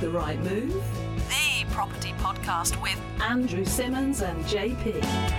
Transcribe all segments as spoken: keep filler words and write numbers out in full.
The Right Move? The property podcast with Andrew Simmons and J P.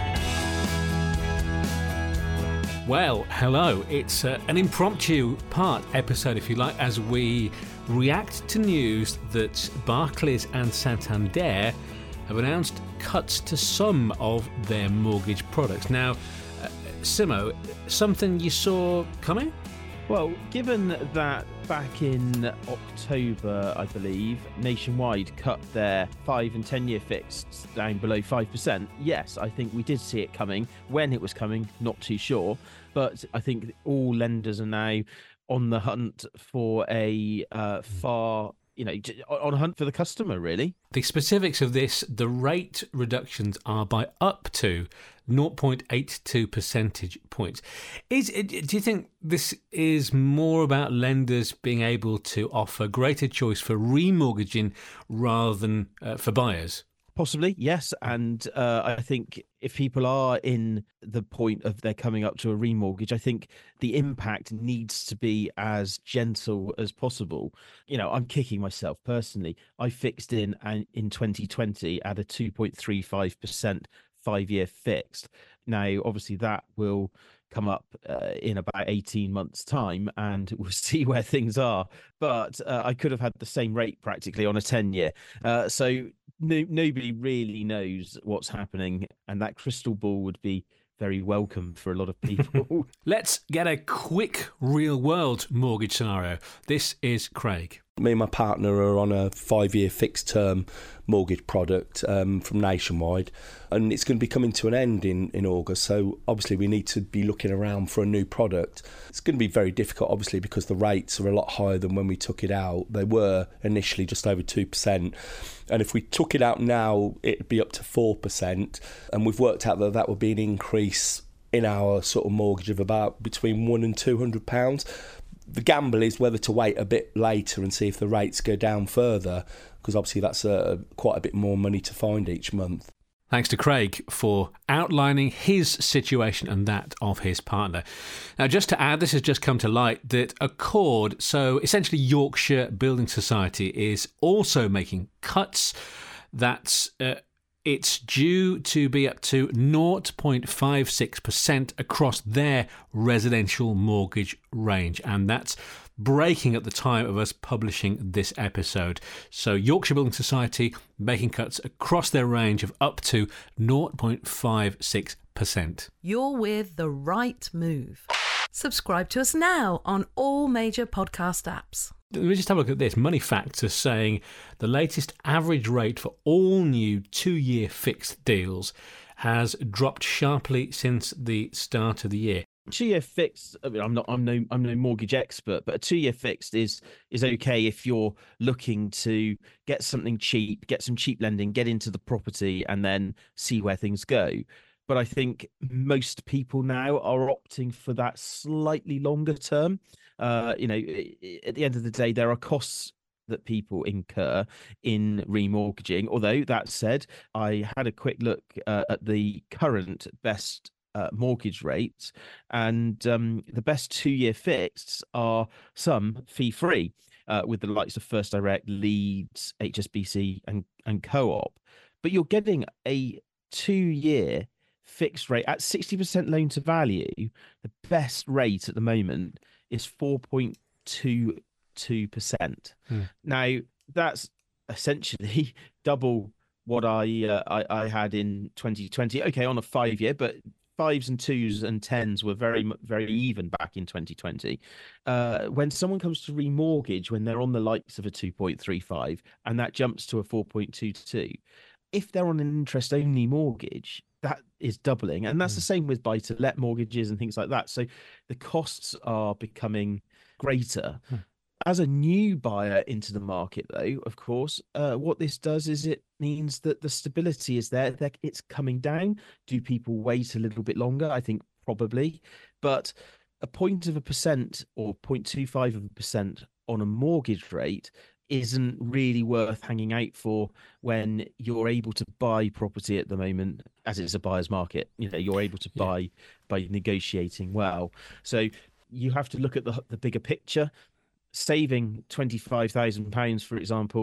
Well, hello. It's uh, an impromptu part episode, if you like, as we react to news that Barclays and Santander have announced cuts to some of their mortgage products. Now, uh, Simo, something you saw coming? Well, given that back in October, I believe, Nationwide cut their five and ten year fixed down below five percent, yes, I think we did see it coming. When it was coming, not too sure. But I think all lenders are now on the hunt for a uh, far, you know, on a hunt for the customer, really. The specifics of this, the rate reductions are by up to zero point eight two percentage points. Is it, do you think this is more about lenders being able to offer greater choice for remortgaging rather than uh, for buyers? Possibly, yes. And uh, I think if people are in the point of they're coming up to a remortgage, I think the impact needs to be as gentle as possible. You know, I'm kicking myself personally. I fixed in and in twenty twenty at a two point three five percent five-year fixed. Now, obviously, that will come up uh, in about eighteen months' time, and we'll see where things are. But uh, I could have had the same rate practically on a ten-year. Uh, so no, nobody really knows what's happening, and that crystal ball would be very welcome for a lot of people. Let's get a quick real-world mortgage scenario. This is Craig. Me and my partner are on a five-year fixed-term mortgage product um, from Nationwide, and it's going to be coming to an end in, in August, so obviously we need to be looking around for a new product. It's going to be very difficult, obviously, because the rates are a lot higher than when we took it out. They were initially just over two percent, and if we took it out now, it'd be up to four percent, and we've worked out that that would be an increase in our sort of mortgage of about between one and two hundred pounds. The gamble is whether to wait a bit later and see if the rates go down further, because obviously that's a, quite a bit more money to find each month. Thanks to Craig for outlining his situation and that of his partner. Now, just to add, this has just come to light that Accord, so essentially Yorkshire Building Society, is also making cuts. That's uh, it's due to be up to zero point five six percent across their residential mortgage range, and that's breaking at the time of us publishing this episode. So Yorkshire Building Society making cuts across their range of up to zero point five six percent. You're with The Right Move. Subscribe to us now on all major podcast apps. Let me just have a look at this. Money Facts are saying the latest average rate for all new two-year fixed deals has dropped sharply since the start of the year. Two-year fixed. I mean, I'm not. I'm no. I'm no mortgage expert, but a two-year fixed is is okay if you're looking to get something cheap, get some cheap lending, get into the property, and then see where things go. But I think most people now are opting for that slightly longer term. Uh, you know, at the end of the day, there are costs that people incur in remortgaging. Although that said, I had a quick look uh, at the current best uh, mortgage rates, and um, the best two-year fixeds are some fee-free, uh, with the likes of First Direct, Leeds, H S B C, and and Co-op. But you're getting a two-year fixed rate at sixty percent loan to value. The best rate at the moment is four point two two percent. Hmm. Now, that's essentially double what I, uh, I I had in twenty twenty. Okay, on a five year, but fives and twos and tens were very very even back in twenty twenty. Uh, when someone comes to remortgage, when they're on the likes of a two point three five and that jumps to a four point two two, if they're on an interest only mortgage, that is doubling. And that's mm. the same with buy-to-let mortgages and things like that. So the costs are becoming greater. Mm. As a new buyer into the market, though, of course, uh, what this does is it means that the stability is there. That it's coming down. Do people wait a little bit longer? I think probably. But a point of a percent or zero point two five of a percent on a mortgage rate isn't really worth hanging out for when you're able to buy property at the moment, as it's a buyer's market. You know, you're able to buy yeah. by negotiating well. So you have to look at the the bigger picture. Saving twenty-five thousand pounds, for example,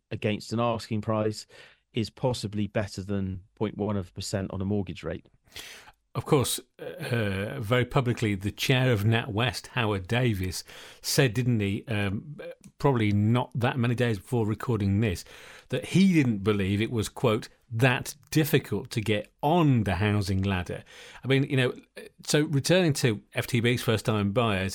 against an asking price is possibly better than zero point one of a percent on a mortgage rate. Of course, uh, very publicly, the chair of NatWest, Howard Davis, said, didn't he, um, probably not that many days before recording this, that he didn't believe it was, quote, that difficult to get on the housing ladder. I mean, you know, so returning to F T B's first-time buyers,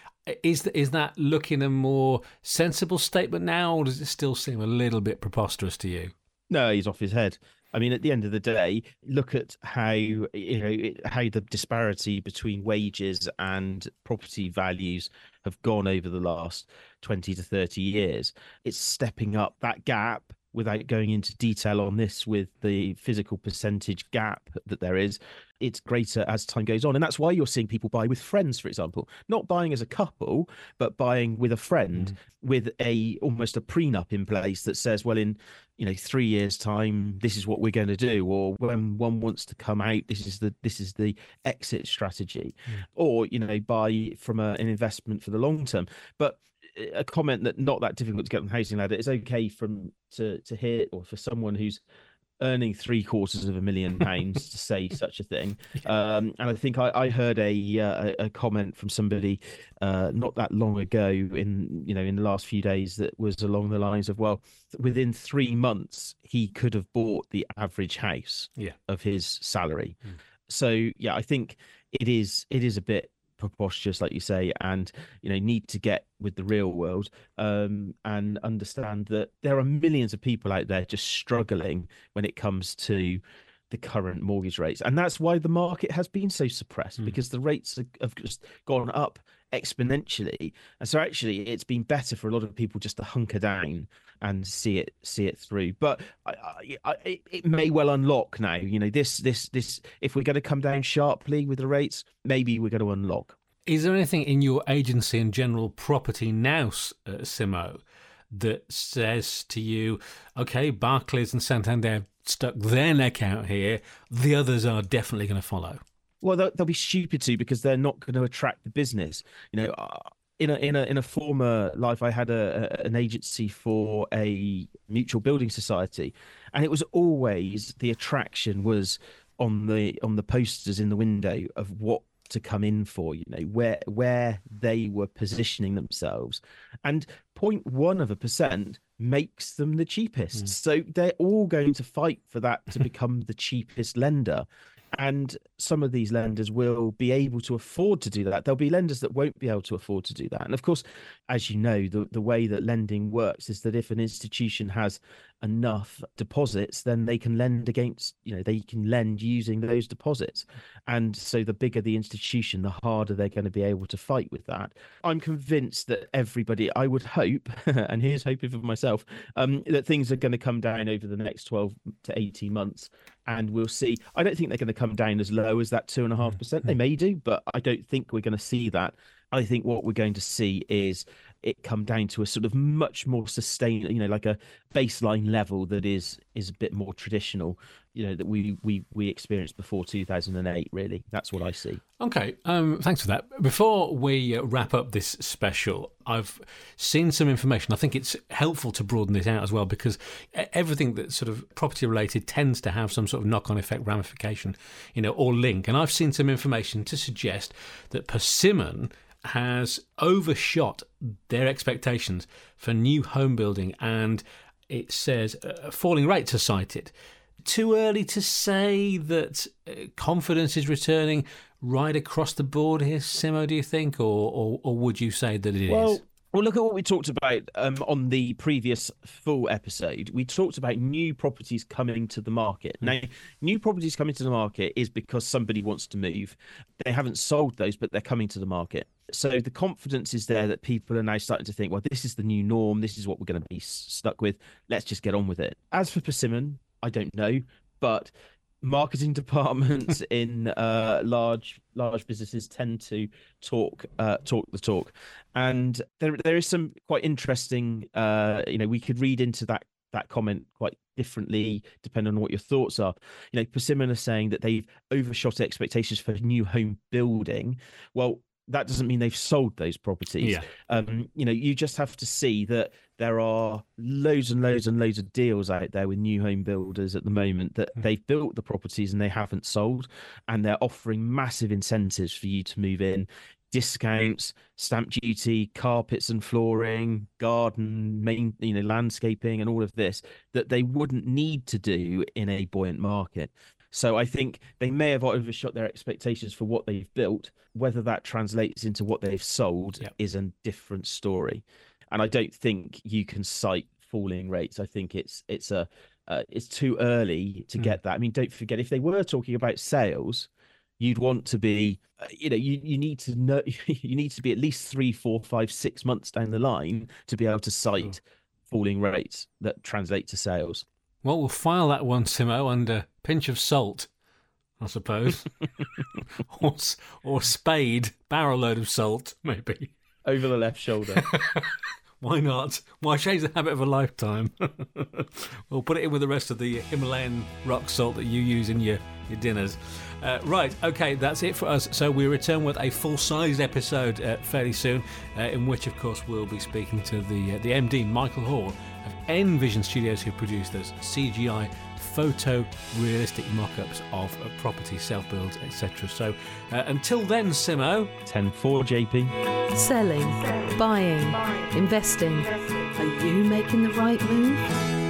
is is that looking a more sensible statement now, or does it still seem a little bit preposterous to you? No, he's off his head. I mean, at the end of the day, look at how you know how the disparity between wages and property values have gone over the last twenty to thirty years. It's stepping up that gap. Without going into detail on this with the physical percentage gap that there is, it's greater as time goes on. And that's why you're seeing people buy with friends, for example, not buying as a couple, but buying with a friend mm. with a almost a prenup in place that says, well, in, you know, three years time, this is what we're going to do. Or when one wants to come out, this is the, this is the exit strategy, mm. or, you know, buy from a, an investment for the long term. But a comment that not that difficult to get on the housing ladder is okay from to to hear, or for someone who's earning three quarters of a million pounds to say such a thing. Um, and I think I, I heard a, uh, a comment from somebody uh, not that long ago in you know in the last few days that was along the lines of, well, within three months he could have bought the average house yeah. of his salary. Mm. So yeah, I think it is it is a bit preposterous, like you say, and you know need to get with the real world um and understand that there are millions of people out there just struggling when it comes to the current mortgage rates, and that's why the market has been so suppressed, mm. because the rates have just gone up exponentially. And so actually it's been better for a lot of people just to hunker down and see it see it through. But I, I, I, it may well unlock now. You know, this this this if we're going to come down sharply with the rates, maybe we're going to unlock. Is there anything in your agency and general property now, uh, Simo, that says to you, okay, Barclays and Santander stuck their neck out here, the others are definitely going to follow? Well, they'll, they'll be stupid to, because they're not going to attract the business. You know, uh, in a in a in a former life, I had a, a an agency for a mutual building society, and it was always the attraction was on the on the posters in the window of what to come in for. You know, where where they were positioning themselves, and zero point one of a percent makes them the cheapest. Mm. So they're all going to fight for that to become the cheapest lender. And some of these lenders will be able to afford to do that. There'll be lenders that won't be able to afford to do that. And of course, as you know, the, the way that lending works is that if an institution has enough deposits, then they can lend against, you know, they can lend using those deposits. And so the bigger the institution, the harder they're going to be able to fight with that. I'm convinced that everybody, I would hope, and here's hoping for myself, um, that things are going to come down over the next twelve to eighteen months. And we'll see. I don't think they're going to come down as low as that two and a half percent. They may do, but I don't think we're going to see that. I think what we're going to see is it come down to a sort of much more sustained, you know, like a baseline level that is is a bit more traditional, you know, that we we we experienced before two thousand eight. Really, that's what I see. Okay, um, thanks for that. Before we uh, wrap up this special, I've seen some information. I think it's helpful to broaden this out as well, because everything that's sort of property related tends to have some sort of knock-on effect, ramification, you know, or link. And I've seen some information to suggest that Persimmon has overshot their expectations for new home building, and it says uh, falling rates are cited. Too early to say that uh, confidence is returning right across the board here, Simo, do you think, or or, or would you say that it well, is? Well, look at what we talked about um, on the previous full episode. We talked about new properties coming to the market. Mm. Now, new properties coming to the market is because somebody wants to move. They haven't sold those, but they're coming to the market. So the confidence is there that people are now starting to think, well, this is the new norm. This is what we're going to be stuck with. Let's just get on with it. As for Persimmon, I don't know, but marketing departments in uh, large large businesses tend to talk uh, talk the talk, and there there is some quite interesting. Uh, you know, we could read into that that comment quite differently depending on what your thoughts are. You know, Persimmon are saying that they've overshot expectations for new home building. Well, that doesn't mean they've sold those properties. Yeah. Um, you know, you just have to see that there are loads and loads and loads of deals out there with new home builders at the moment that Mm. they've built the properties and they haven't sold, and they're offering massive incentives for you to move in. Discounts, stamp duty, carpets and flooring, garden, main, you know, landscaping, and all of this that they wouldn't need to do in a buoyant market. So I think they may have overshot their expectations for what they've built. Whether that translates into what they've sold Yep. is a different story. And I don't think you can cite falling rates. I think it's it's a uh, it's too early to Mm. get that. I mean, don't forget, if they were talking about sales, you'd want to be, uh, you know, you, you need to know, you need to be at least three, four, five, six months down the line to be able to cite falling rates that translate to sales. Well, we'll file that one, Simo, under pinch of salt, I suppose. or, s- or spade, barrel load of salt, maybe. Over the left shoulder. Why not? Why change the habit of a lifetime? We'll put it in with the rest of the Himalayan rock salt that you use in your, your dinners. Uh, right, okay, that's it for us. So we return with a full-size episode uh, fairly soon, uh, in which, of course, we'll be speaking to the uh, the M D, Michael Hall, of Envision Studios, who produced those C G I photo-realistic mock-ups of uh, property, self-builds, et cetera. So uh, until then, Simo... ten four, J P. Selling, buying, investing. Are you making the right move?